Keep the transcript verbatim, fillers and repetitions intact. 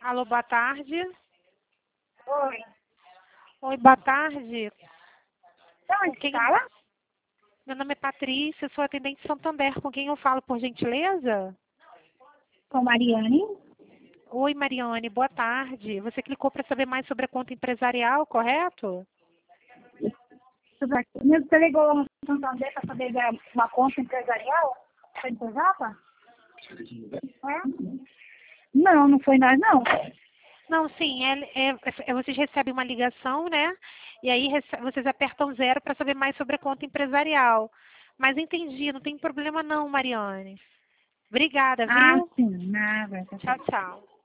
Alô, boa tarde. Oi. Oi, boa tarde. De onde Quem... fala? Meu nome é Patrícia, sou atendente de Santander. Com quem eu falo, por gentileza? Com Mariane. Oi, Mariane, boa tarde. Você clicou para saber mais sobre a conta empresarial, correto? Você ligou no Santander para saber da uma conta empresarial? Foi do Japa? É? Não, não foi nós, não. Não, sim, é, é- é- vocês recebem uma ligação, né? E aí rece- vocês apertam zero para saber mais sobre a conta empresarial. Mas entendi, não tem problema não, Mariane. Obrigada, Ah, viu? sim, nada. Tchau, tchau.